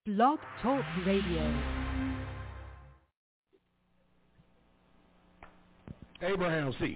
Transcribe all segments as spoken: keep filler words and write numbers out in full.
Blog Talk Radio. Abraham's seed.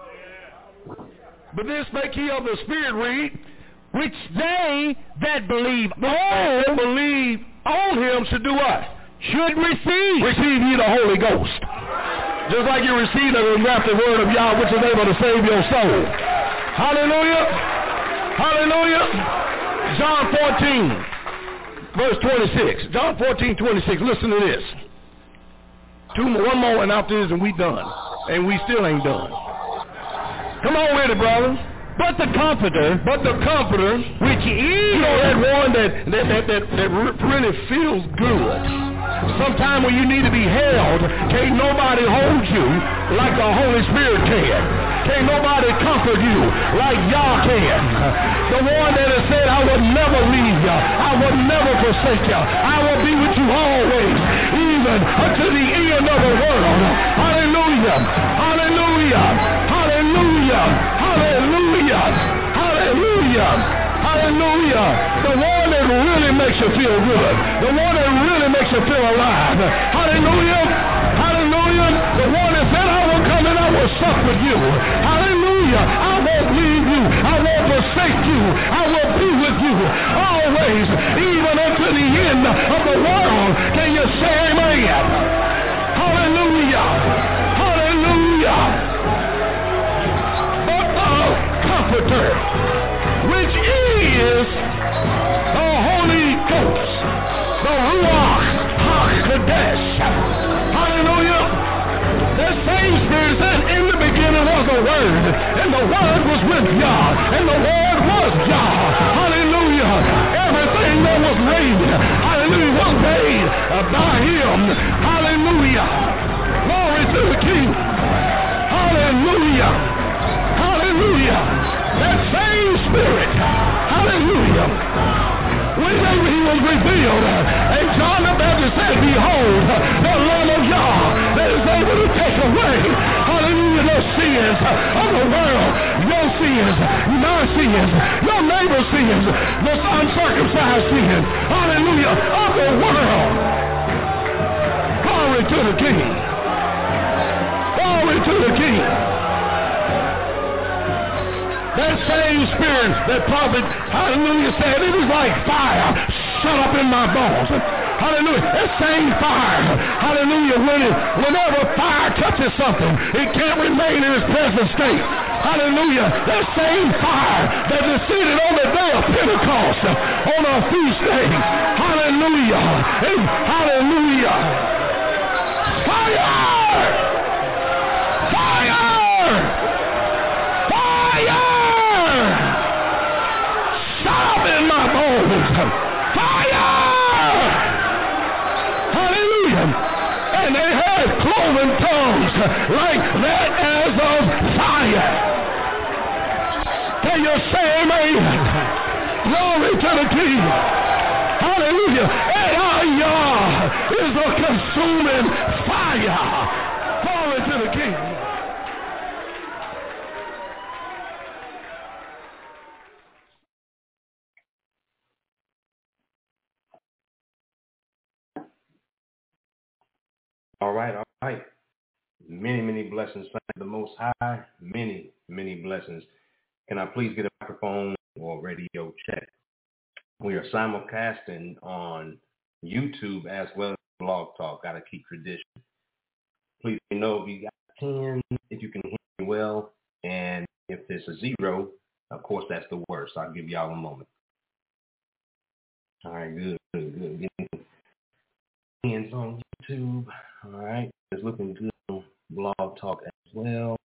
But this spake he of the Spirit, read, which they that believe on, that believe on him should do what? Should receive. Receive ye the Holy Ghost. Just like you receive the engrafted word of Yah, which is able to save your soul. Hallelujah. Hallelujah. John fourteen, verse twenty-six. John fourteen, twenty-six. Listen to this. Two more, one more, and after this, and we done. And we still ain't done. Come on with it, brother. But the Comforter, but the Comforter, which is, you know, that one that that that that, that really feels good. Sometime when you need to be held, can't nobody hold you like the Holy Spirit can. Can't nobody comfort you like Yah can. The one that has said, I will never leave you. I will never forsake you. I will be with you always, even unto the end of the world. Hallelujah. Hallelujah. Hallelujah. Hallelujah. Hallelujah. Hallelujah. The one that really makes you feel good. The one that really makes you feel alive. Hallelujah. Hallelujah. The one that said, I will come and I will sup with you. Hallelujah. I won't leave you. I won't forsake you. I will be with you always, even unto the end of the world. Can you say amen? Hallelujah. Hallelujah. But the Comforter, which is the Holy Ghost, the Ruach HaKodesh. Hallelujah. That same Spirit said, in the beginning was the Word, and the Word was with Yah, and the Word was Yah. Hallelujah. Everything that was made, hallelujah, was made by Him. Hallelujah. Glory to the King. Hallelujah. Hallelujah. That same Spirit, hallelujah, whenever He was revealed, and John the Baptist said, behold, the Lamb of Yah that is able to take away, hallelujah, the sins of the world, your sins, my sins, your neighbor's sins, the uncircumcised sins, hallelujah, of the world. Glory to the King. Glory to the King. That same Spirit that prophet, hallelujah, said, it is like fire shut up in my bones. Hallelujah. That same fire, hallelujah, when it, whenever fire touches something, it can't remain in its present state. Hallelujah. That same fire that descended on the day of Pentecost, on our feast day. Hallelujah. And hallelujah. Fire! Fire! Fire! In my bones. Fire! Hallelujah. And they had cloven tongues like that as of fire. Can you say amen? Glory to the King. Hallelujah. And our Yah is a consuming fire. Glory to the King. All right, all right. Many, many blessings. Thank the Most High. Many, many blessings. Can I please get a microphone or radio check? We are simulcasting on YouTube as well as Blog Talk. Got to keep tradition. Please let me know if you got ten, if you can hear me well. And if there's a zero, of course, that's the worst. I'll give y'all a moment. All right, good, good, good. Getting hands on YouTube. All right, it's looking good on Blog Talk as well.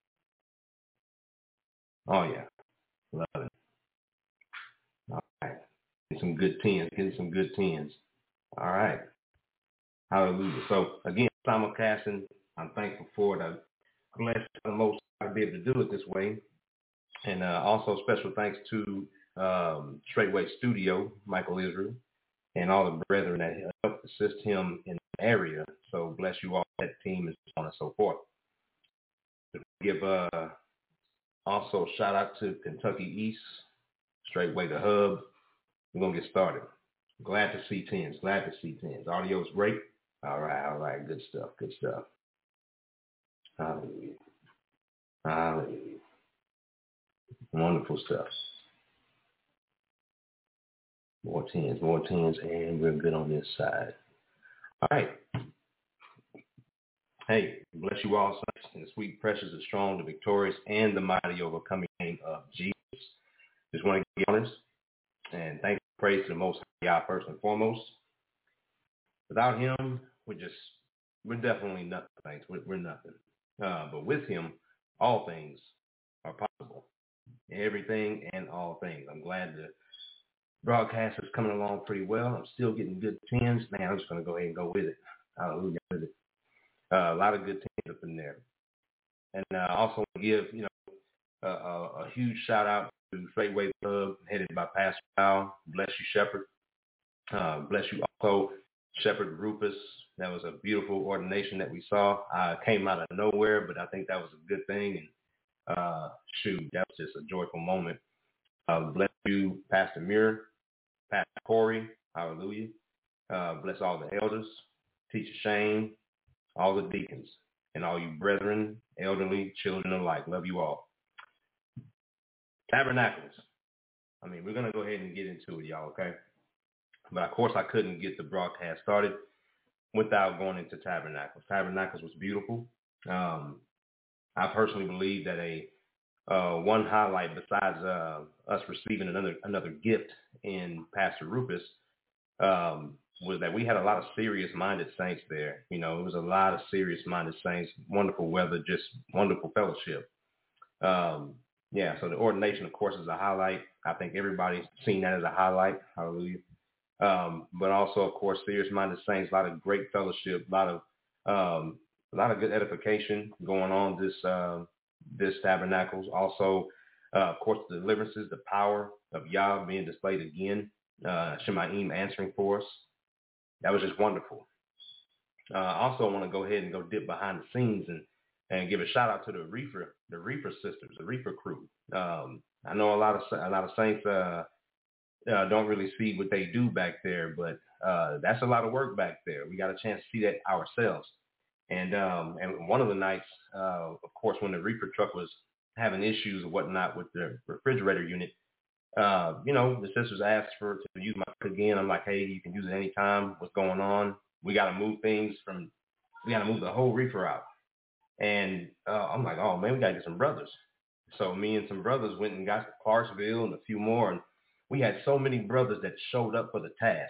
Oh, yeah, love it. All right, get some good tens, getting some good tens. All right, hallelujah. So, again, simulcasting, I'm thankful for it. I'm blessed the most to be able to do it this way. And uh, also special thanks to um, Straightway Studio, Michael Israel, and all the brethren that helped assist him in the area. So bless you all, that team, and so on and so forth. Give uh, also shout out to Kentucky East, Straightway the Hub. We're going to get started. Glad to see tens. Glad to see tens. Audio's great. All right, all right. Good stuff. Good stuff. Hallelujah. Hallelujah. Wonderful stuff. More tens, more tens, and we're good on this side. All right. Hey, bless you all, saints, in the sweet, precious, the strong, the victorious, and the mighty overcoming name of Jesus. Just want to give you honors and thank and praise to the Most High God first and foremost. Without him, we're just, we're definitely nothing, saints. We're, we're nothing. Uh, but with him, all things are possible. Everything and all things. I'm glad the broadcast is coming along pretty well. I'm still getting good tens. Man, I'm just going to go ahead and go with it. Hallelujah. With it. Uh, a lot of good tens up in there. And I uh, also want to give, you know, a, a, a huge shout out to Straightway Club, headed by Pastor Al. Bless you, Shepherd. Uh, bless you also, Shepherd Rufus. That was a beautiful ordination that we saw. Uh, came out of nowhere, but I think that was a good thing. And uh, shoot, that was just a joyful moment. Uh, bless you, Pastor Muir, Pastor Corey. Hallelujah. Uh, bless all the elders, Teacher Shane, all the deacons, and all you brethren, elderly, children alike. Love you all. Tabernacles. I mean, we're going to go ahead and get into it, y'all, okay? But, of course, I couldn't get the broadcast started without going into Tabernacles. Tabernacles was beautiful. Um, I personally believe that a uh, one highlight besides uh, us receiving another another gift in Pastor Rufus um, was that we had a lot of serious-minded saints there. You know, it was a lot of serious-minded saints, wonderful weather, just wonderful fellowship. Um, yeah, so the ordination, of course, is a highlight. I think everybody's seen that as a highlight. Hallelujah. Um, but also, of course, serious-minded saints, a lot of great fellowship, a lot of um, a lot of good edification going on this uh, this tabernacles. Also, uh, of course, the deliverances, the power of Yah being displayed again. Uh, Shemaim answering for us. That was just wonderful. Uh, also, I want to go ahead and go dip behind the scenes and, and give a shout out to the Reefer, the Reefer sisters, the Reefer crew. Um, I know a lot of a lot of saints uh, uh, don't really see what they do back there, but uh, that's a lot of work back there. We got a chance to see that ourselves. And um, and one of the nights, uh, of course, when the Reefer truck was having issues or whatnot with the refrigerator unit, uh, you know, the sisters asked for to use my truck again. I'm like, hey, you can use it anytime. What's going on? We got to move things from, we got to move the whole reefer out. And uh, I'm like, oh, man, we got to get some brothers. So me and some brothers went and got to Clarksville and a few more. And we had so many brothers that showed up for the task.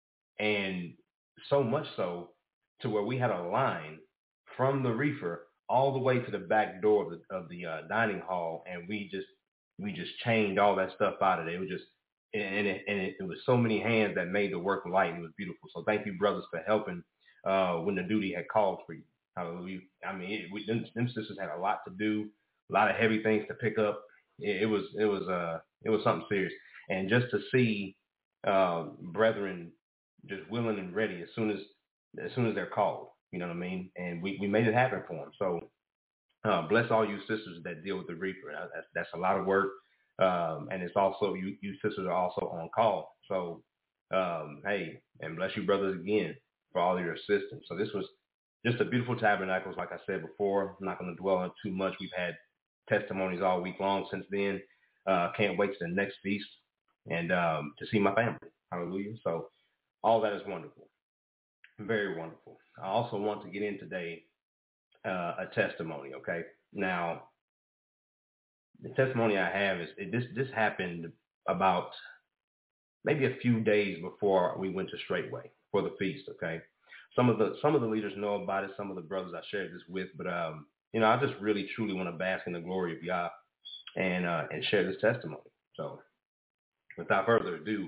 And so much so to where we had a line from the reefer all the way to the back door of the, of the uh, dining hall. And we just, we just chained all that stuff out of there. It was just, and it, and it, it was so many hands that made the work light. It was beautiful. So thank you, brothers, for helping uh, when the duty had called for you. Hallelujah. I mean, it, we, them, them sisters had a lot to do, a lot of heavy things to pick up. It, it was, it was, uh, it was something serious. And just to see uh, brethren just willing and ready as soon as, as soon as they're called, you know what I mean? And we, we made it happen for them. So uh, bless all you sisters that deal with the reaper. That's, that's a lot of work. Um, and it's also, you, you sisters are also on call. So, um, hey, and bless you brothers again for all of your assistance. So this was just a beautiful tabernacles. Like I said before, I'm not going to dwell on it too much. We've had testimonies all week long since then. Uh, can't wait to the next feast and um, to see my family. Hallelujah. So all that is wonderful. Very wonderful. I also want to get in today uh, a testimony. Okay. Now, the testimony I have is it, this, this happened about maybe a few days before we went to Straightway for the feast. Okay. Some of the, some of the leaders know about it. Some of the brothers I shared this with, but, um, you know, I just really, truly want to bask in the glory of Yah and, uh, and share this testimony. So without further ado,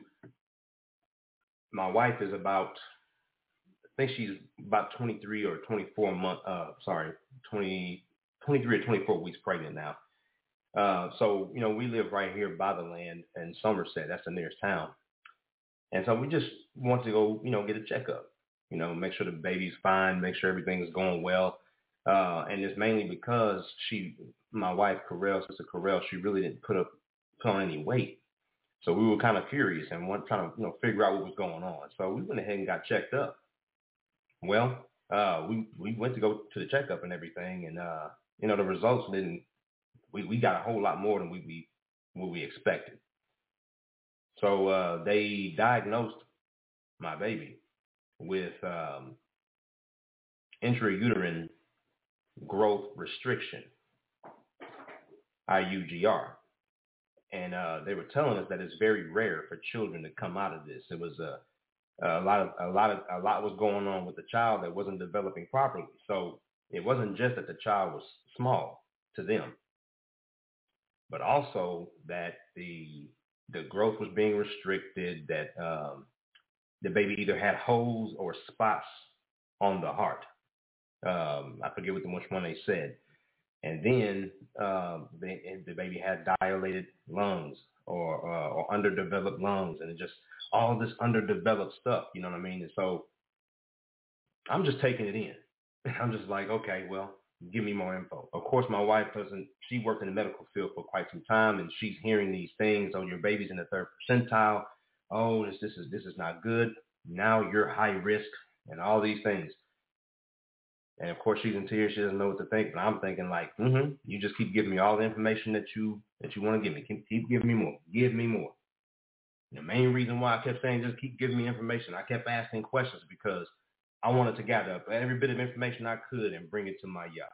my wife is about, I think she's about twenty-three or twenty-four months, uh, sorry, twenty, twenty-three or twenty-four weeks pregnant now. Uh, so, you know, we live right here by the land in Somerset. That's the nearest town. And so we just want to go, you know, get a checkup, you know, make sure the baby's fine, make sure everything is going well. Uh, and it's mainly because she, my wife, Correll, Sister Correll, she really didn't put up, put on any weight. So we were kind of curious and want, trying to, you know, figure out what was going on. So we went ahead and got checked up. Well, uh, we, we went to go to the checkup and everything. And, uh, you know, the results didn't, we, we got a whole lot more than we, we what we expected. So uh, they diagnosed my baby with um, intrauterine growth restriction, I U G R. And uh, they were telling us that it's very rare for children to come out of this. It was a, a lot of a lot of a lot was going on with the child that wasn't developing properly. So it wasn't just that the child was small to them, but also that the the growth was being restricted. That um, the baby either had holes or spots on the heart. Um, I forget what the, which one they said. And then um, the, the baby had dilated lungs or, uh, or underdeveloped lungs, and it just all this underdeveloped stuff, you know what I mean? And so I'm just taking it in. I'm just like, okay, well, give me more info. Of course, my wife doesn't, she worked in the medical field for quite some time, and she's hearing these things. Oh, your baby's in the third percentile. Oh, this, this is this is not good. Now you're high risk and all these things. And of course, she's in tears. She doesn't know what to think. But I'm thinking like, mm-hmm, you just keep giving me all the information that you that you want to give me. Keep, keep giving me more. Give me more. And the main reason why I kept saying just keep giving me information, I kept asking questions because I wanted to gather up every bit of information I could and bring it to my yacht.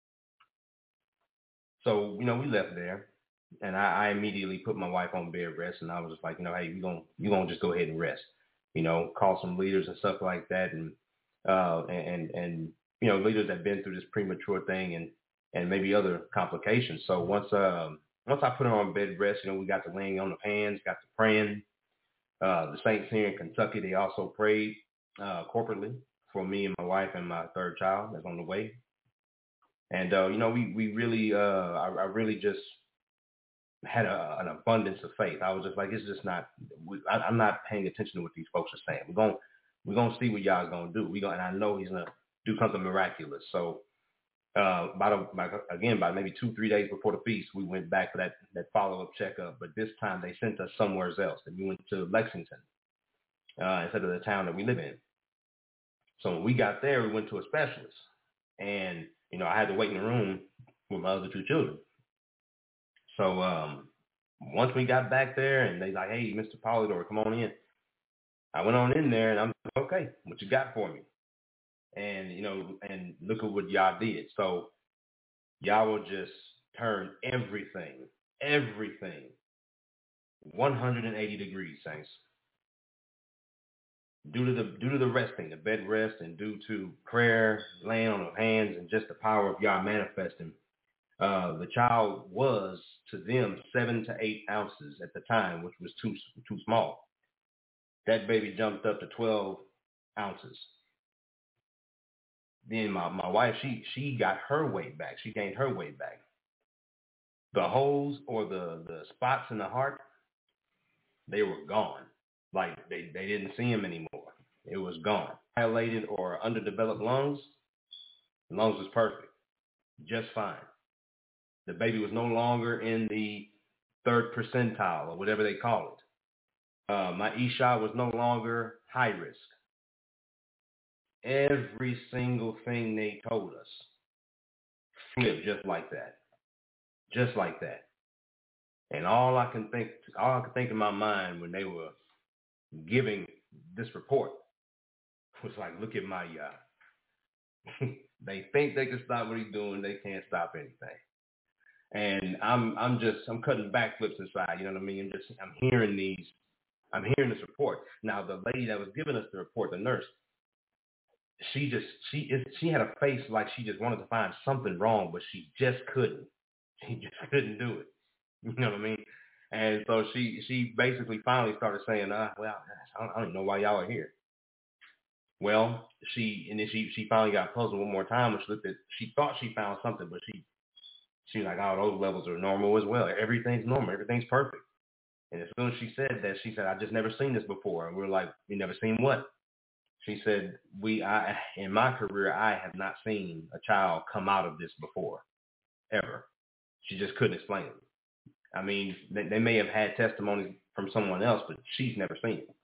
So, you know, we left there, and I, I immediately put my wife on bed rest, and I was just like, you know, hey, you're going you're gonna just go ahead and rest. You know, call some leaders and stuff like that, and uh, and and you know, leaders that have been through this premature thing and, and maybe other complications. So once um, once I put her on bed rest, you know, we got to laying on the hands, got to praying. Uh, the saints here in Kentucky, they also prayed uh, corporately for me and my wife and my third child that's on the way. And, uh, you know, we, we really, uh, I, I really just had a, an abundance of faith. I was just like, it's just not, we, I, I'm not paying attention to what these folks are saying. We're going we're gonna see what y'all's going to do. We gonna, and I know he's going to do something miraculous. So uh, about, a, about again, about maybe two, three days before the feast, we went back for that, that follow-up checkup. But this time they sent us somewhere else. And we went to Lexington uh, instead of the town that we live in. So when we got there, we went to a specialist. And, you know, I had to wait in the room with my other two children. So um, once we got back there and they like, hey, Mister Polidor, come on in. I went on in there and I'm like, okay, what you got for me? And, you know, and look at what y'all did. So y'all will just turn everything, everything one hundred eighty degrees, saints. Due to the due to the resting, the bed rest, and due to prayer, laying on the hands, and just the power of y'all manifesting, uh, the child was to them seven to eight ounces at the time, which was too too small. That baby jumped up to twelve ounces. Then my, my wife, she she got her weight back. She gained her weight back. The holes or the, the spots in the heart, they were gone. Like they, they didn't see them anymore. It was gone. Dilated or underdeveloped lungs, the lungs was perfect. Just fine. The baby was no longer in the third percentile or whatever they call it. Uh, my Isha was no longer high risk. Every single thing they told us flipped just like that. Just like that. And all I can think, all I could think in my mind when they were giving this report was like, look at my yacht. They think they can stop what he's doing. They can't stop anything. And I'm, I'm just, I'm cutting backflips inside. You know what I mean? I'm just, I'm hearing these, I'm hearing this report. Now, the lady that was giving us the report, the nurse, she just, she, she had a face like she just wanted to find something wrong, but she just couldn't. She just couldn't do it. You know what I mean? And so she, she basically finally started saying, uh, well, I don't, I don't even know why y'all are here. Well, she, and then she, she finally got puzzled one more time, which looked at, she thought she found something, but she, she was like, oh, those levels are normal as well. Everything's normal. Everything's perfect. And as soon as she said that, she said, I just never seen this before. And we were like, you never seen what? She said, we, I, in my career, I have not seen a child come out of this before, ever. She just couldn't explain it. I mean, they, they may have had testimonies from someone else, but she's never seen it.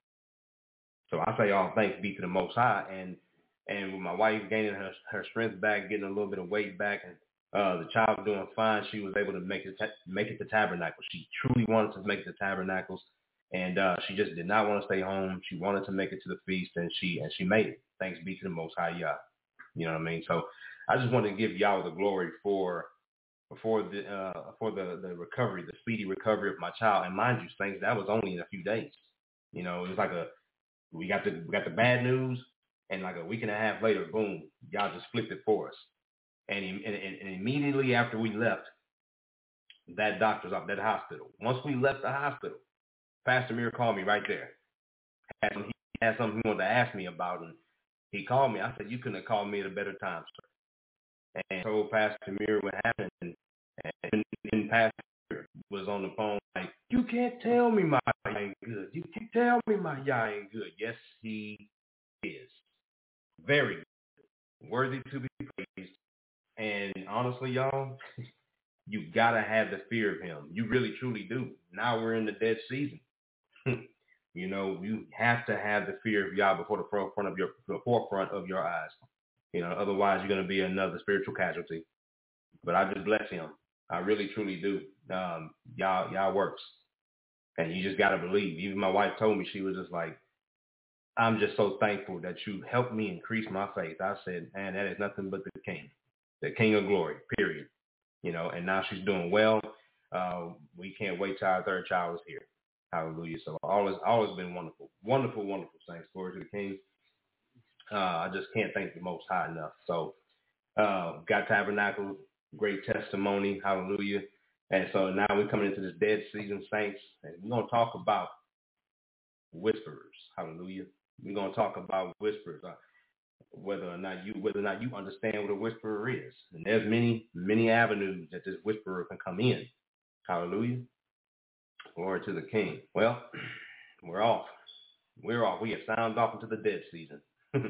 So I say all thanks be to the Most High. And and with my wife gaining her, her strength back, getting a little bit of weight back, and uh, the child doing fine, she was able to make it, ta- make it to Tabernacle. She truly wanted to make it to Tabernacles, and uh, she just did not want to stay home. She wanted to make it to the feast, and she and she made it. Thanks be to the Most High Yah. You know what I mean? So I just wanted to give y'all the glory for for the uh, for the, the recovery, the speedy recovery of my child. And mind you, saints, that was only in a few days. You know, it was like a we got the we got the bad news, and like a week and a half later, boom, y'all just flipped it for us. And, and, and immediately after we left that doctor's office, that hospital, once we left the hospital, Pastor Mir called me right there. Had some, he had something he wanted to ask me about, and he called me. I said, you couldn't have called me at a better time, sir. And I told Pastor Mir what happened, and, and, and Pastor Mir was on the phone like, you can't tell me my Yah ain't good. You can't tell me my Yah ain't good. Yes, he is. Very good. Worthy to be praised. And honestly, y'all, you got to have the fear of him. You really, truly do. Now we're in the dead season. You know, you have to have the fear of Yah before the forefront of your the forefront of your eyes. You know, otherwise you're going to be another spiritual casualty. But I just bless him. I really, truly do. Um, Yah, Yah works. And you just got to believe. Even my wife told me, she was just like, I'm just so thankful that you helped me increase my faith. I said, man, that is nothing but the king. The King of Glory, period. You know, and now she's doing well. Uh, we can't wait till our third child is here. Hallelujah. So all has all has been wonderful. Wonderful, wonderful. Thanks. Glory to the King. Uh, I just can't thank the Most High enough. So uh, got Tabernacle, great testimony. Hallelujah. And so now we're coming into this dead season, saints, and we're going to talk about whisperers. Hallelujah. We're going to talk about whisperers. Uh, whether or not you whether or not you understand what a whisperer is. And there's many, many avenues that this whisperer can come in. Hallelujah. Glory to the King. Well, we're off. We're off. We have sounded off into the dead season.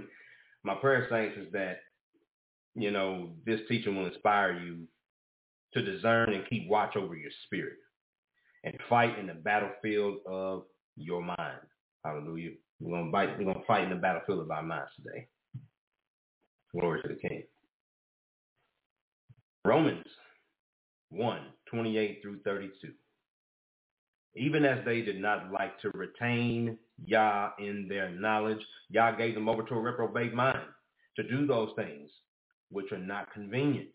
My prayer, saints, is that, you know, this teaching will inspire you to discern and keep watch over your spirit and fight in the battlefield of your mind. Hallelujah. We're gonna fight, we're gonna fight in the battlefield of our minds today. Glory to the King. Romans one, twenty-eight through thirty-two. Even as they did not like to retain Yah in their knowledge, Yah gave them over to a reprobate mind to do those things which are not convenient,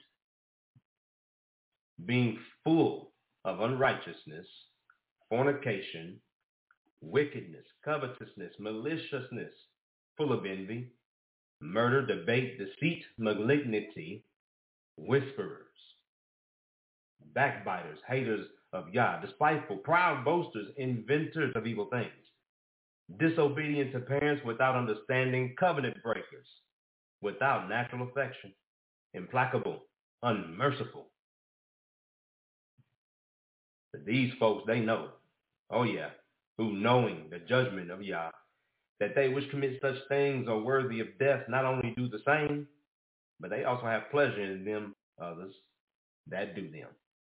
being full of unrighteousness, fornication, wickedness, covetousness, maliciousness, full of envy, murder, debate, deceit, malignity, whisperers, backbiters, haters of Yah, despiteful, proud boasters, inventors of evil things, disobedient to parents, without understanding, covenant breakers, without natural affection, implacable, unmerciful. But these folks, they know, oh yeah, who knowing the judgment of Yah, that they which commit such things are worthy of death, not only do the same, but they also have pleasure in them others that do them.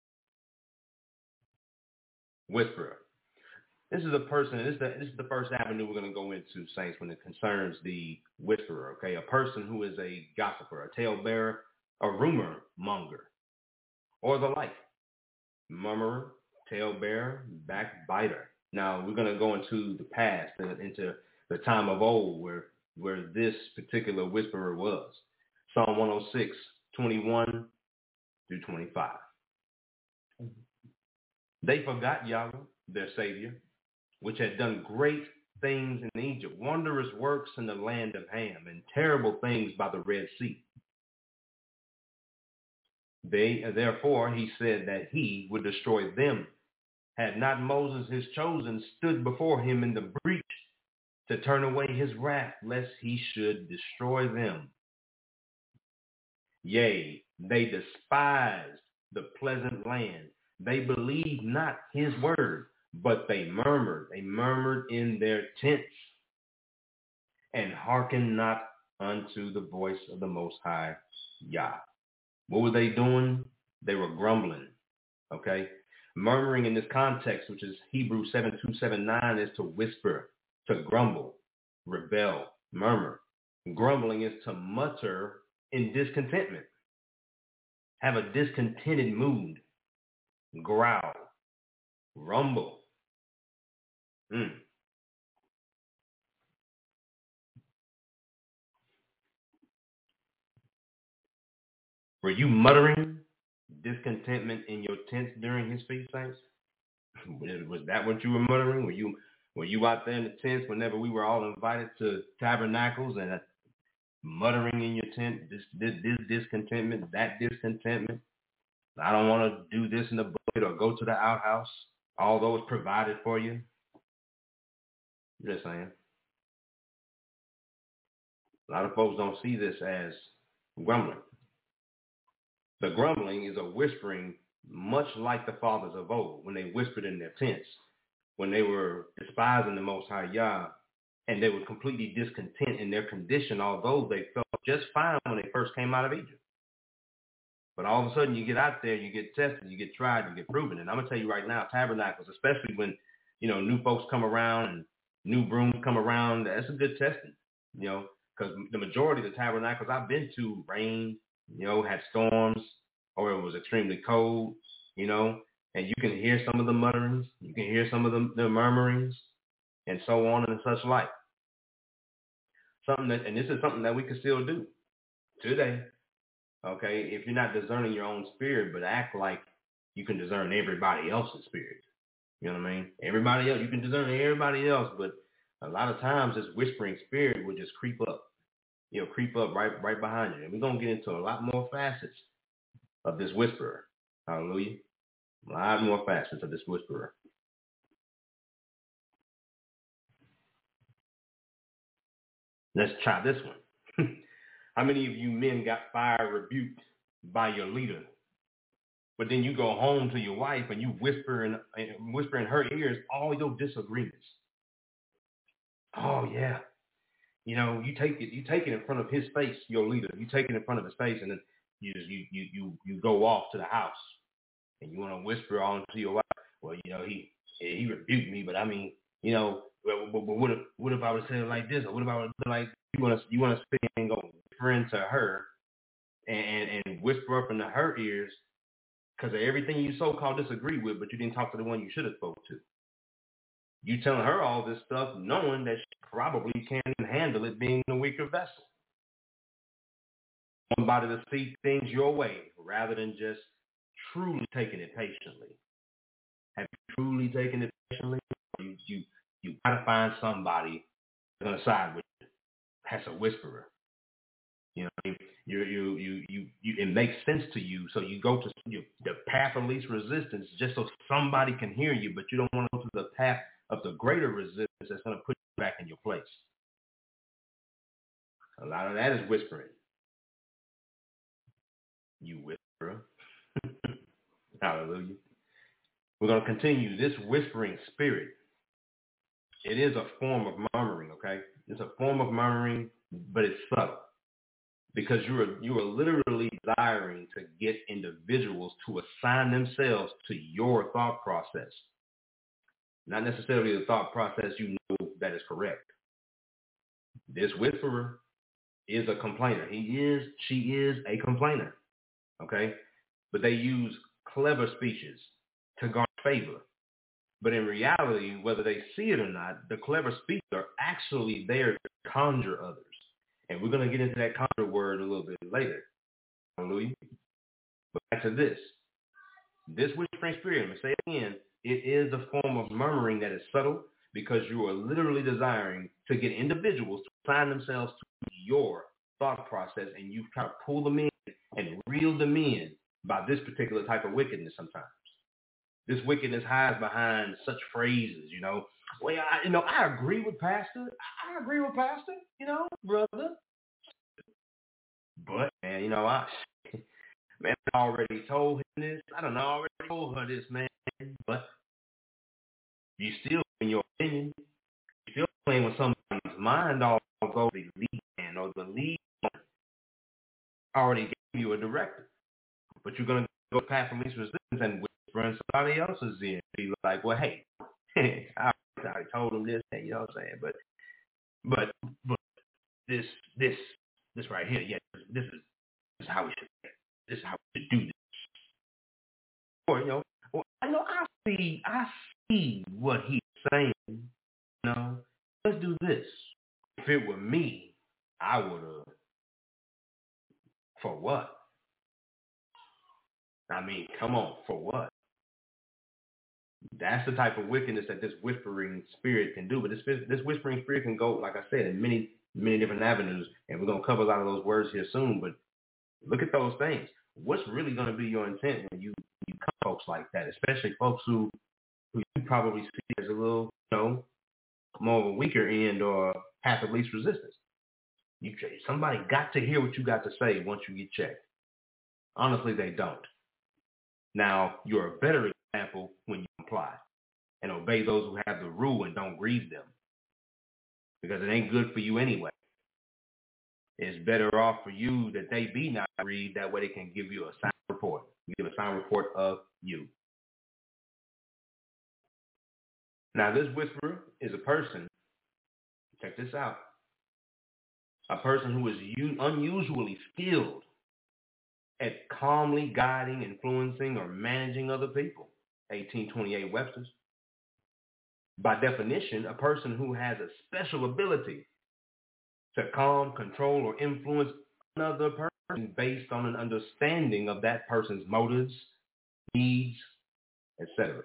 Whisperer. This is a person, this is the, this is the first avenue we're going to go into, saints, when it concerns the whisperer, okay? A person who is a gossiper, a talebearer, a rumor monger, or the like. Murmurer, talebearer, backbiter. Now, we're going to go into the past, into the time of old where, where this particular whisperer was. Psalm one oh six, twenty-one through twenty-five. They forgot Yahweh, their Savior, which had done great things in Egypt, wondrous works in the land of Ham, and terrible things by the Red Sea. They, therefore, he said that he would destroy them. Had not Moses, his chosen, stood before him in the breach to turn away his wrath, lest he should destroy them. Yea, they despised the pleasant land. They believed not his word, but they murmured. They murmured in their tents and hearkened not unto the voice of the Most High Yah. What were they doing? They were grumbling, okay? Murmuring in this context, which is Hebrews seven two seven nine, is to whisper, to grumble, rebel, murmur. Grumbling is to mutter in discontentment. Have a discontented mood. Growl. Rumble. Mm. Were you muttering discontentment in your tents during his feast, saints? Was that what you were muttering? Were you were you out there in the tents whenever we were all invited to tabernacles and uh, muttering in your tent, this, this this discontentment, that discontentment? I don't want to do this in the bucket or go to the outhouse, although it's provided for you. Just saying. A lot of folks don't see this as grumbling. The grumbling is a whispering, much like the fathers of old, when they whispered in their tents, when they were despising the Most High Yah, and they were completely discontent in their condition, although they felt just fine when they first came out of Egypt. But all of a sudden, you get out there, you get tested, you get tried, you get proven. And I'm going to tell you right now, tabernacles, especially when, you know, new folks come around and new brooms come around, that's a good testing, you know, because the majority of the tabernacles I've been to rained, you know, had storms, or it was extremely cold, you know, and you can hear some of the mutterings, you can hear some of the, the murmurings, and so on and such like. Something that, and this is something that we can still do today, okay, if you're not discerning your own spirit, but act like you can discern everybody else's spirit. You know what I mean? Everybody else, you can discern everybody else, but a lot of times this whispering spirit will just creep up. You know, creep up right right behind you. And we're going to get into a lot more facets of this whisperer. Hallelujah. A lot more facets of this whisperer. Let's try this one. How many of you men got fired, rebuked by your leader? But then you go home to your wife and you whisper in, whisper in her ears all your disagreements. Oh, yeah. You know, you take it, you take it in front of his face, your leader. You take it in front of his face, and then you you you you, you go off to the house, and you want to whisper on to your wife. Well, you know, he he rebuked me, but I mean, you know, but, but, but what if what if I would say it like this, or what if I would like you want to you want to speak and go whisper into her, and and, and whisper up into her ears, because of everything you so-called disagree with, but you didn't talk to the one you should have spoke to. You telling her all this stuff, knowing that she probably can't even handle it, being the weaker vessel. Somebody to see things your way rather than just truly taking it patiently. Have you truly taken it patiently? You you you gotta find somebody that's gonna side with you. That's a whisperer. You know, what I mean? you you you you you. It makes sense to you, so you go to you, the path of least resistance just so somebody can hear you, but you don't want to go to the path of the greater resistance that's going to put you back in your place. A lot of that is whispering. You whisperer. Hallelujah. We're going to continue this whispering spirit. It is a form of murmuring, okay? It's a form of murmuring, but it's subtle. Because you are you are literally desiring to get individuals to assign themselves to your thought process. Not necessarily the thought process you know that is correct. This whisperer is a complainer. He is, she is a complainer. Okay? But they use clever speeches to garner favor. But in reality, whether they see it or not, the clever speakers are actually there to conjure others. And we're going to get into that conjure word a little bit later. Hallelujah. But back to this. This whispering spirit, I'm going to say it again, it is a form of murmuring that is subtle because you are literally desiring to get individuals to assign themselves to your thought process, and you try to pull them in and reel them in by this particular type of wickedness sometimes. This wickedness hides behind such phrases, you know. Well, I, you know, I agree with Pastor. I agree with Pastor, you know, brother. But, man, you know, I, man, I already told him this. I don't know, I already told her this, man. But you still, in your opinion, you still playing with somebody's mind, although the lead man or the lead man already gave you a directive. But you're going to go past the least resistance and whisper in somebody else's ear. Be like, well, hey, I already told him this, you know what I'm saying? But, but, but this, this, this right here, yeah, this is, this is how we should, this is how we should do this. Or, you know, well, I know I see, I see what he's saying, you know, let's do this. If it were me, I would have, for what? I mean, come on, for what? That's the type of wickedness that this whispering spirit can do. But this this whispering spirit can go, like I said, in many, many different avenues. And we're going to cover a lot of those words here soon. But look at those things. What's really going to be your intent when you, you come folks like that, especially folks who, who you probably see as a little, you know, more of a weaker end or path of least resistance. You, somebody got to hear what you got to say once you get checked. Honestly, they don't. Now, you're a better example when you comply and obey those who have the rule and don't grieve them, because it ain't good for you anyway. It's better off for you that they be not grieved. That way they can give you a sound report. Give a sound report of you. Now, this whisperer is a person, check this out, a person who is un- unusually skilled at calmly guiding, influencing, or managing other people. eighteen twenty-eight Webster's. By definition, a person who has a special ability to calm, control, or influence another person based on an understanding of that person's motives, needs, et cetera.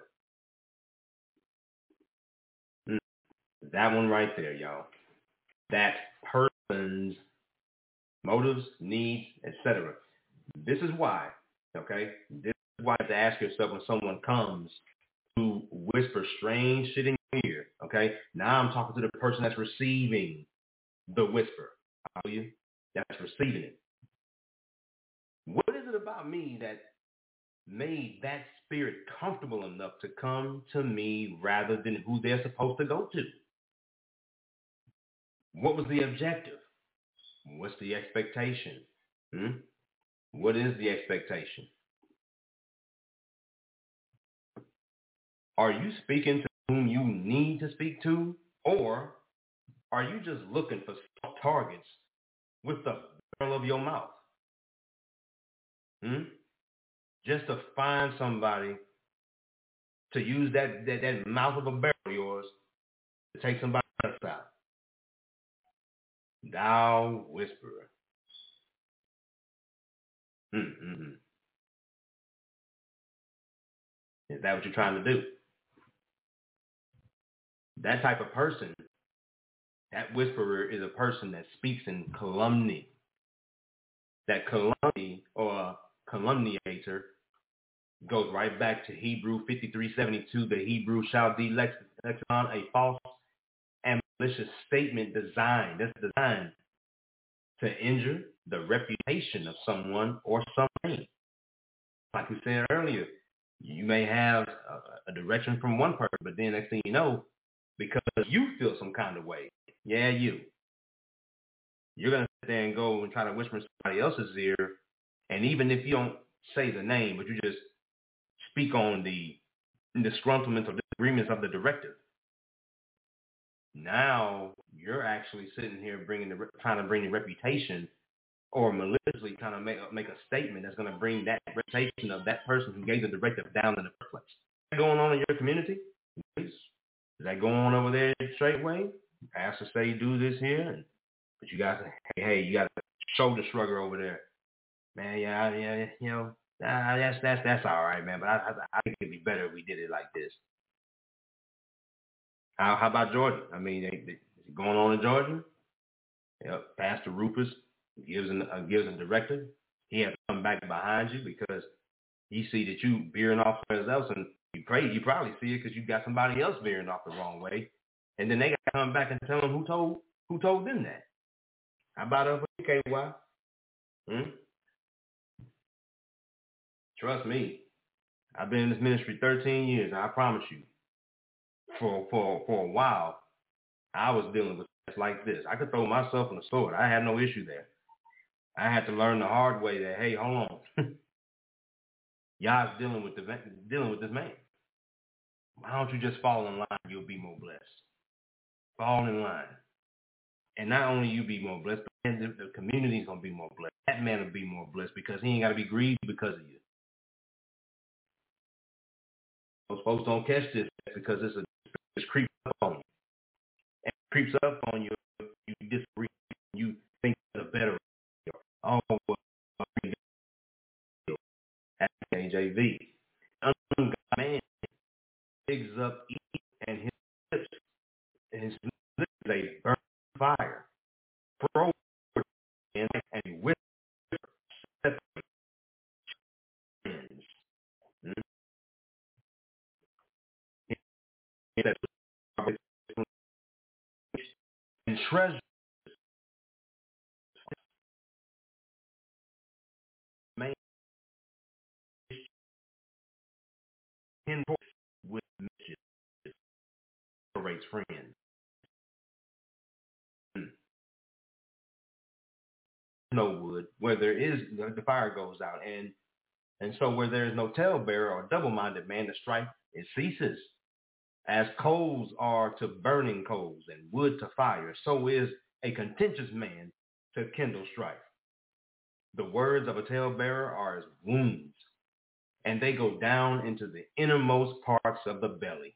That one right there, y'all. That person's motives, needs, et cetera. This is why, okay? This is why you have to ask yourself when someone comes to whisper strange shit in your ear, okay? Now I'm talking to the person that's receiving the whisper. Are you? That's receiving it. What is it about me that made that spirit comfortable enough to come to me rather than who they're supposed to go to? What was the objective? What's the expectation? Hmm? What is the expectation? Are you speaking to whom you need to speak to, or are you just looking for soft targets with the barrel of your mouth? Hmm? Just to find somebody to use that, that, that mouth of a barrel of yours to take somebody else out. Thou whisperer. Mm-hmm. Is that what you're trying to do? That type of person, that whisperer, is a person that speaks in calumny. That calumny or calumniator goes right back to Hebrew fifty-three seventy-two, the Hebrew Chaldee lexicon, a false and malicious statement designed, that's designed to injure the reputation of someone or something. Like we said earlier, you may have a, a direction from one person, but then next thing you know, because you feel some kind of way, yeah, you, you're going to sit there and go and try to whisper in somebody else's ear, and even if you don't say the name, but you just speak on the disgruntlements or disagreements of the directive, now you're actually sitting here bringing the, trying to bring the reputation, or maliciously trying to make, make a statement that's going to bring that reputation of that person who gave the directive down in the first place. Is that going on in your community? Is that going on over there straightway? Pastor say do this here, and, but you guys, hey, hey, you got a shoulder shrugger over there, man. Yeah, yeah, you know, uh, that's that's that's all right, man. But I, I I think it'd be better if we did it like this. How how about Georgia? I mean, they, they, is it going on in Georgia? Yep, Pastor Rufus gives an uh, gives a directive. He has to come back behind you because he see that you veering off somewhere else, and you pray you probably see it because you got somebody else veering off the wrong way, and then they got to come back and tell them who told who told them that. How about us, K Y? Hmm? Trust me, I've been in this ministry thirteen years, and I promise you, for for for a while, I was dealing with stuff like this. I could throw myself on the sword. I had no issue there. I had to learn the hard way that, hey, hold on. Yah's dealing with the dealing with this man. Why don't you just fall in line? You'll be more blessed. Fall in line. And not only you be more blessed, but the, the community's going to be more blessed. That man will be more blessed because he ain't got to be grieved because of you. Those folks don't catch this because it's a it's creeps up on you. And it creeps up on you, you disagree. You think it's a better. Oh, well, at K J V. Ungodly man digs up evil, and his lips, his lips, they burn fire. Pro and whisper and treasure man with mischief separates friends. No wood where there is the fire goes out, and and so where there is no talebearer or double-minded man to strife, it ceases. As coals are to burning coals and wood to fire, so is a contentious man to kindle strife. The words of a talebearer are as wounds, and they go down into the innermost parts of the belly.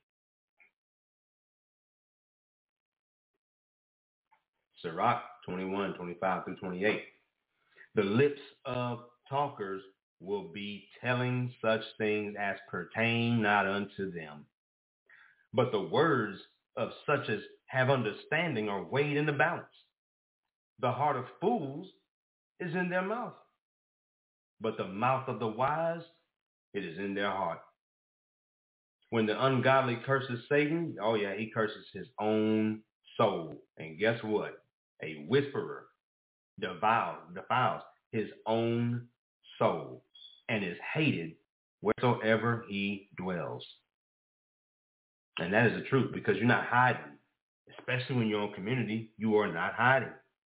Sirach twenty-one, twenty-five through twenty-eight. The lips of talkers will be telling such things as pertain not unto them. But the words of such as have understanding are weighed in the balance. The heart of fools is in their mouth, but the mouth of the wise, it is in their heart. When the ungodly curses Satan, oh yeah, he curses his own soul. And guess what? A whisperer devours, defiles his own soul and is hated wheresoever he dwells. And that is the truth, because you're not hiding. Especially when you're in community, you are not hiding.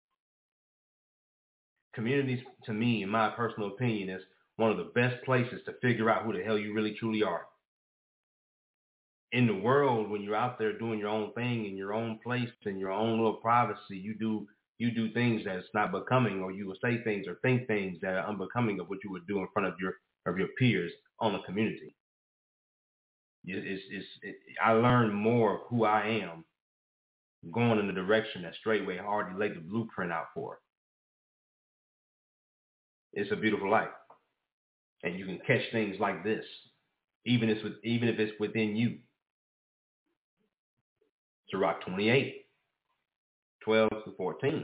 Communities, to me, in my personal opinion, is one of the best places to figure out who the hell you really truly are. In the world, when you're out there doing your own thing in your own place, in your own little privacy, you do you do things that's not becoming, or you will say things or think things that are unbecoming of what you would do in front of your of your peers on the community. It's, it's, it, I learned more of who I am going in the direction that Straightway already laid the blueprint out for. It's a beautiful life. And you can catch things like this, even if it's, even if it's within you. Sirach twenty-eight, twelve to fourteen.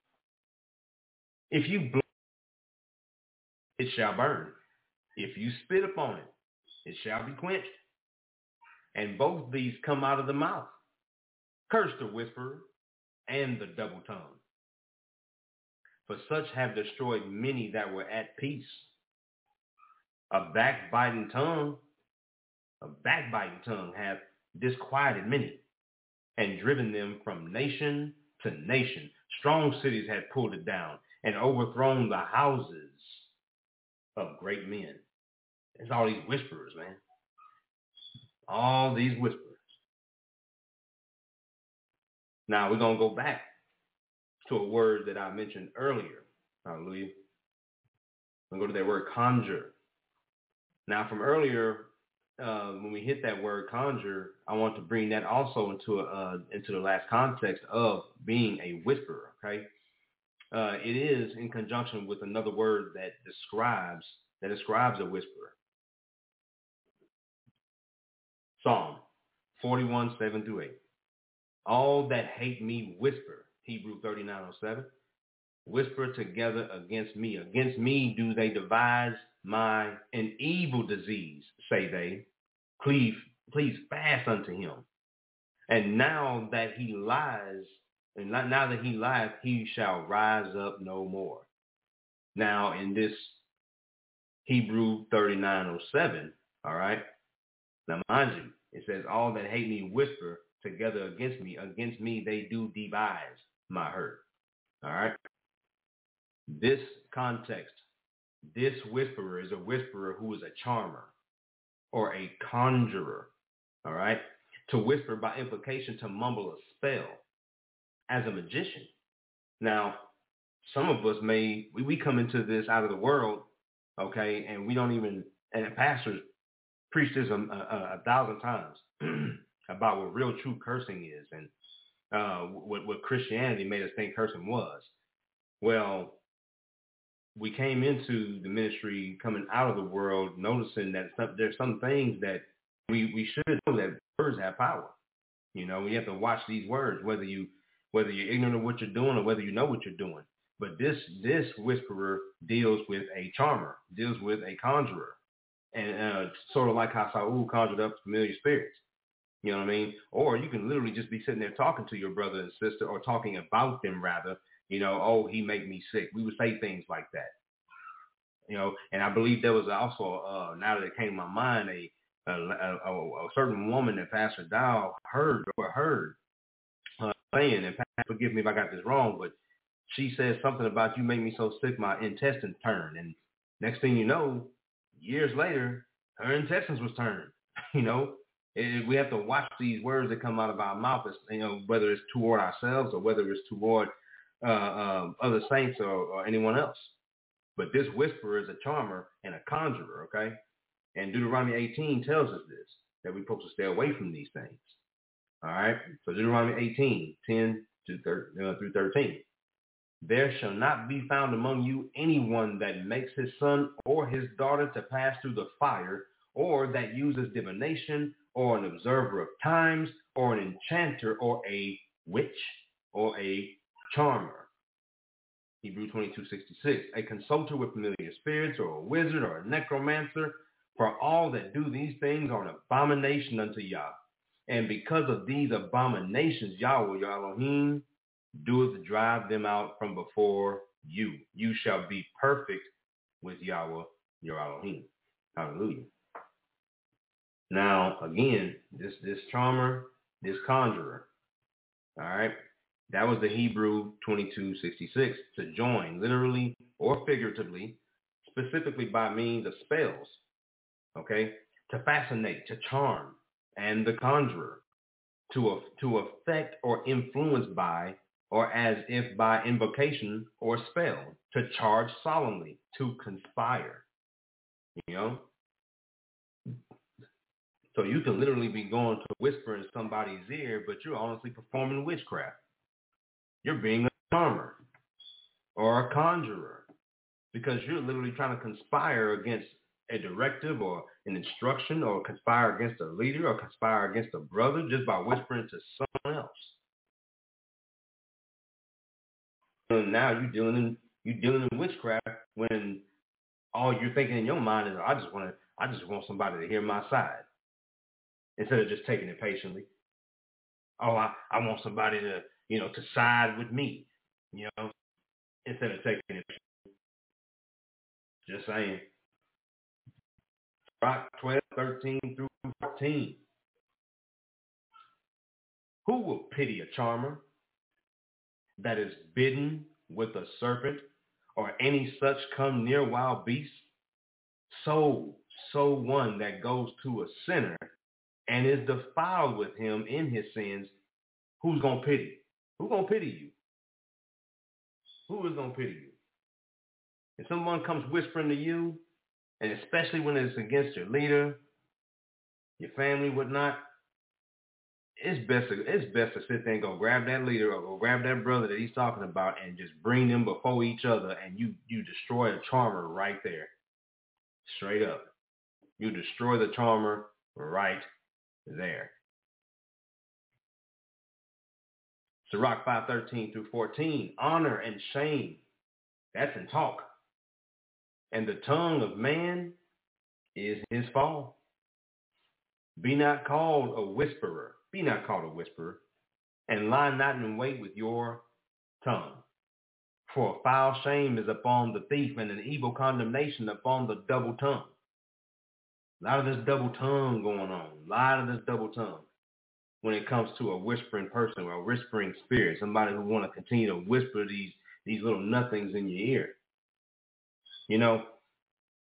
If you blow, it shall burn. If you spit upon it, it shall be quenched. And both these come out of the mouth. Curse the whisperer and the double tongue. For such have destroyed many that were at peace. A backbiting tongue, a backbiting tongue hath disquieted many, and driven them from nation to nation. Strong cities had pulled it down, and overthrown the houses of great men. There's all these whisperers, man. All these whisperers. Now we're going to go back to a word that I mentioned earlier. Hallelujah. We're going to go to that word conjure. Now from earlier, uh, when we hit that word conjure, I want to bring that also into a, uh, into the last context of being a whisperer, okay? Uh, it is in conjunction with another word that describes, that describes a whisperer. Psalm forty-one, seven through eight. All that hate me whisper, Hebrew thirty-nine oh seven. Whisper together against me. Against me do they devise my an evil disease, say they. Please, please fast unto him. And now that he lies, and now that he lies, he shall rise up no more. Now in this Hebrew thirty-nine oh seven, all right, now mind you, it says, all that hate me whisper together against me. Against me they do devise my hurt. All right. This context This whisperer is a whisperer who is a charmer or a conjurer, all right? To whisper by implication, to mumble a spell as a magician. Now, some of us may, we, we come into this out of the world, okay, and we don't even, and pastors preach this a, a, a thousand times about what real true cursing is and uh, what, what Christianity made us think cursing was. Well, we came into the ministry coming out of the world noticing that some, there's some things that we, we should know that words have power. You know, we have to watch these words, whether you whether you're ignorant of what you're doing or whether you know what you're doing. But this this whisperer deals with a charmer, deals with a conjurer, and uh, sort of like how Saul conjured up familiar spirits. You know what I mean? Or you can literally just be sitting there talking to your brother and sister, or talking about them rather. You know, oh, he made me sick. We would say things like that. You know, and I believe there was also, uh, now that it came to my mind, a a, a, a certain woman that Pastor Dow heard or heard uh, saying, and Pastor, forgive me if I got this wrong, but she said something about, you make me so sick my intestines turn. And next thing you know, years later, her intestines was turned. You know, it, we have to watch these words that come out of our mouth, you know, whether it's toward ourselves or whether it's toward uh, uh, other saints or, or anyone else. But this whisperer is a charmer and a conjurer, okay? And Deuteronomy eighteen tells us this, that we're supposed to stay away from these things. All right? So Deuteronomy eighteen, ten to through thirteen. There shall not be found among you anyone that makes his son or his daughter to pass through the fire, or that uses divination, or an observer of times, or an enchanter, or a witch, or a charmer. Hebrews twenty-two sixty-six. A consulter with familiar spirits, or a wizard, or a necromancer, for all that do these things are an abomination unto Yah. And because of these abominations, Yahweh, your Elohim, doeth drive them out from before you. You shall be perfect with Yahweh, your Elohim. Hallelujah. Now, again, this, this charmer, this conjurer, all right, that was the Hebrew twenty-two sixty-six, to join, literally or figuratively, specifically by means of spells, okay, to fascinate, to charm, and the conjurer, to, to affect or influence by, or as if by invocation or spell, to charge solemnly, to conspire, you know. So you can literally be going to whisper in somebody's ear, but you're honestly performing witchcraft. You're being a charmer or a conjurer because you're literally trying to conspire against a directive or an instruction, or conspire against a leader, or conspire against a brother just by whispering to someone else. And now you're dealing in you're dealing in witchcraft when all you're thinking in your mind is, I just want to, I just want somebody to hear my side, instead of just taking it patiently. Oh, I, I want somebody to, you know, to side with me, you know, instead of taking it. Just saying. Rock twelve, thirteen through fourteen. Who will pity a charmer that is bidden with a serpent, or any such come near wild beasts? So, so one that goes to a sinner and is defiled with him in his sins, who's going to pity? Who's going to pity you? Who is going to pity you? If someone comes whispering to you, and especially when it's against your leader, your family, whatnot, it's best to, it's best to sit there and go grab that leader or go grab that brother that he's talking about and just bring them before each other, and you, you destroy a charmer right there. Straight up. You destroy the charmer right there. Sirach five thirteen through fourteen. Honor and shame, that's in talk. And the tongue of man is his fall. Be not called a whisperer. Be not called a whisperer. And lie not in wait with your tongue. For a foul shame is upon the thief, and an evil condemnation upon the double tongue. A lot of this double tongue going on. A lot of this double tongue when it comes to a whispering person or a whispering spirit. Somebody who want to continue to whisper these, these little nothings in your ear. You know,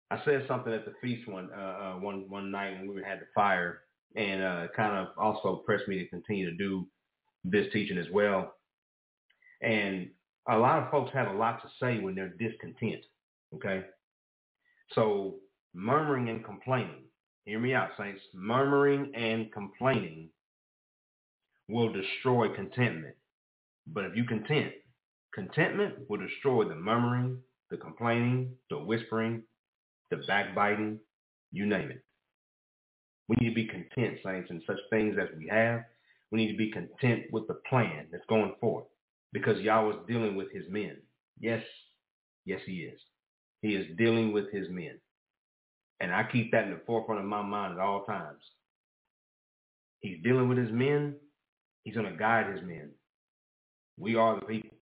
I said something at the feast one uh, uh, one one night when we had the fire, and uh, kind of also pressed me to continue to do this teaching as well. And a lot of folks have a lot to say when they're discontent, okay? So murmuring and complaining, hear me out, saints, murmuring and complaining will destroy contentment. But if you content, contentment will destroy the murmuring, the complaining, the whispering, the backbiting, you name it. We need to be content, saints, in such things as we have. We need to be content with the plan that's going forth, because Yahweh is dealing with his men. Yes, yes, he is. He is dealing with his men. And I keep that in the forefront of my mind at all times. He's dealing with his men. He's going to guide his men. We are the people.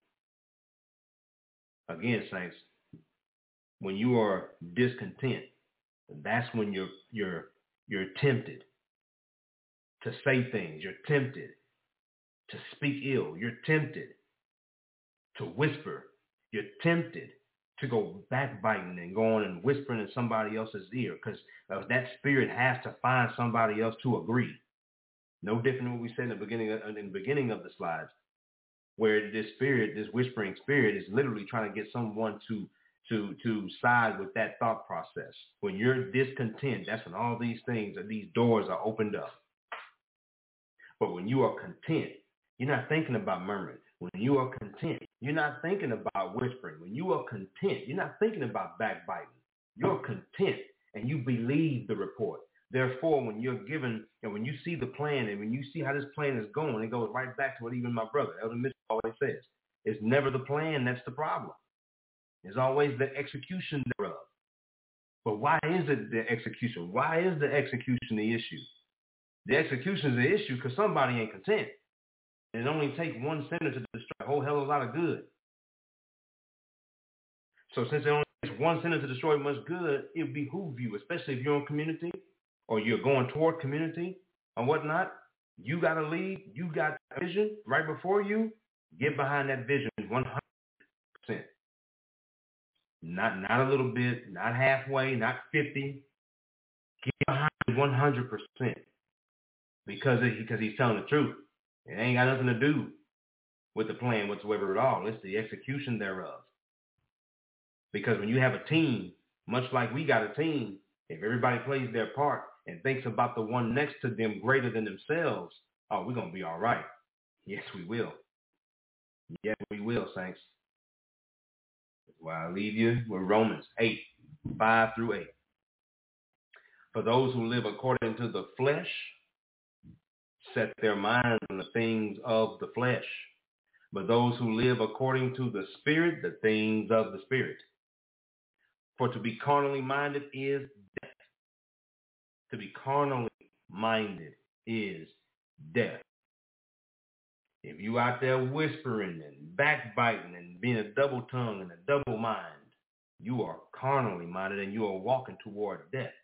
Again, saints, when you are discontent, that's when you're you're you're tempted to say things. You're tempted to speak ill. You're tempted to whisper. You're tempted to go backbiting and going and whispering in somebody else's ear, because uh, that spirit has to find somebody else to agree. No different than what we said in the beginning of, in the beginning of the slides, where this spirit, this whispering spirit, is literally trying to get someone to to to side with that thought process. When you're discontent, that's when all these things, or these doors are opened up. But when you are content, you're not thinking about murmuring. When you are content, you're not thinking about whispering. When you are content, you're not thinking about backbiting. You're content and you believe the report. Therefore, when you're given, and when you see the plan, and when you see how this plan is going, it goes right back to what even my brother, Elder Mitchell, always says. It's never the plan that's the problem. It's always the execution thereof. But why is it the execution? Why is the execution the issue? The execution is the issue because somebody ain't content. And it only takes one sinner to destroy a whole hell of a lot of good. So since it only takes one sinner to destroy much good, it behooves you, especially if you're in community or you're going toward community or whatnot. You got to lead. You got a vision right before you. Get behind that vision one hundred percent. Not not a little bit, not halfway, not fifty. Get behind it one hundred percent because it, because he's telling the truth. It ain't got nothing to do with the plan whatsoever at all. It's the execution thereof. Because when you have a team, much like we got a team, if everybody plays their part and thinks about the one next to them greater than themselves, oh, we're going to be all right. Yes, we will. Yes, we will, saints. That's why I leave you with Romans eight, five through eight. For those who live according to the flesh, set their minds on the things of the flesh. But those who live according to the Spirit, the things of the Spirit. For to be carnally minded is death. To be carnally minded is death. If you out there whispering and backbiting and being a double tongue and a double mind, you are carnally minded and you are walking toward death.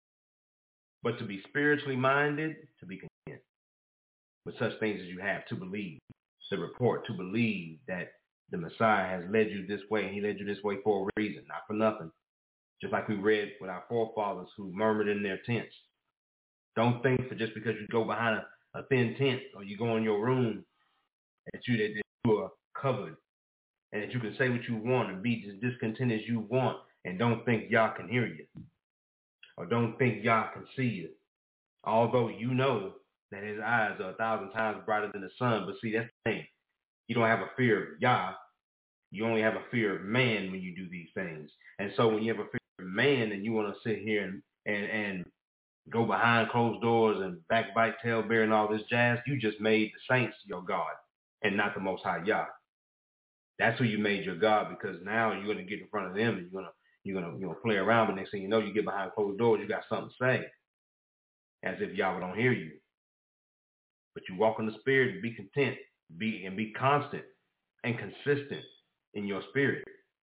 But to be spiritually minded, to be content with such things as you have, to believe the report, to believe that the Messiah has led you this way, and he led you this way for a reason, not for nothing. Just like we read with our forefathers who murmured in their tents. Don't think that just because you go behind a, a thin tent or you go in your room that you, that, that you are covered and that you can say what you want and be as discontent as you want, and don't think Yah can hear you or don't think Yah can see you. Although you know that his eyes are a thousand times brighter than the sun. But see, that's the thing. You don't have a fear of Yah. You only have a fear of man when you do these things. And so when you have a fear of man and you want to sit here and, and, and go behind closed doors and backbite, tailbear, and all this jazz, you just made the saints your God and not the Most High Yah. That's who you made your God, because now you're going to get in front of them and you're going to you're going to you know play around. But next thing you know, you get behind closed doors, you got something to say, as if Yahweh don't hear you. But you walk in the Spirit and be content, be and be constant and consistent in your spirit.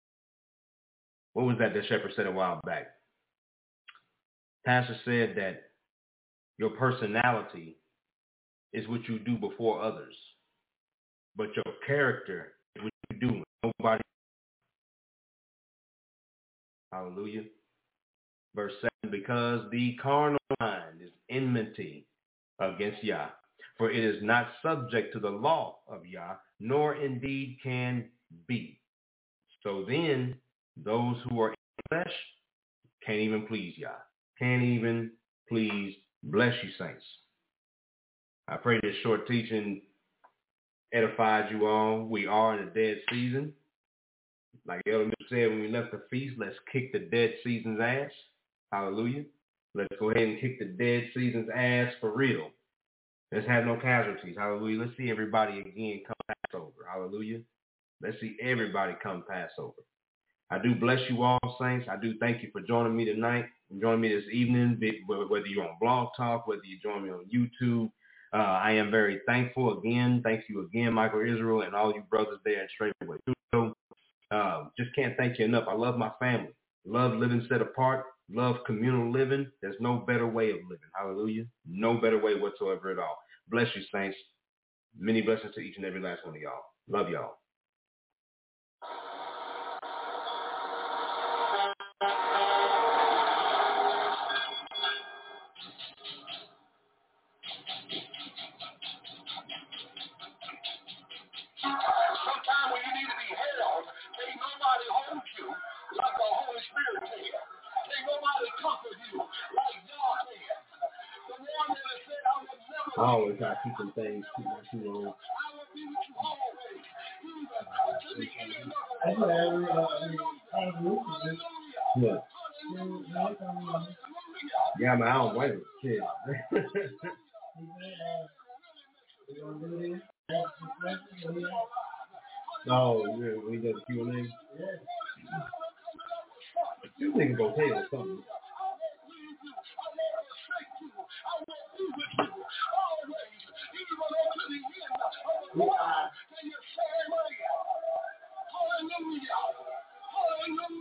What was that the shepherd said a while back? Pastor said that your personality is what you do before others, but your character is what you do when nobody. Hallelujah. Verse seven, because the carnal mind is enmity against Yah, for it is not subject to the law of Yah, nor indeed can be. So then, those who are in flesh can't even please Yah. Can't even please, bless you, saints. I pray this short teaching edified you all. We are in a dead season. Like Elder Mitchell said when we left the feast, let's kick the dead season's ass. Hallelujah. Let's go ahead and kick the dead season's ass for real. Let's have no casualties. Hallelujah. Let's see everybody again come Passover. Hallelujah. Let's see everybody come Passover. I do bless you all, saints. I do thank you for joining me tonight, joining me this evening, whether you're on Blog Talk, whether you join me on YouTube. Uh, I am very thankful again. Thank you again, Michael Israel, and all you brothers there in Straightway Studio. Uh, just can't thank you enough. I love my family. Love living set apart. Love communal living. There's no better way of living. Hallelujah. No better way whatsoever at all. Bless you, saints. Many blessings to each and every last one of y'all. Love y'all. Sometimes when you need to be held, ain't nobody hold you like the Holy Spirit can. Ain't nobody comfort you like God can. The one that has said, I will never I always try to keep some things too much too long. I will be with you always, even to the end of the That's what every uh, group is. Yeah. Yeah, man, I don't blame him. Shit. Oh, yeah, when he does the Q and A? You niggas gonna tell you something. Hallelujah. Hallelujah.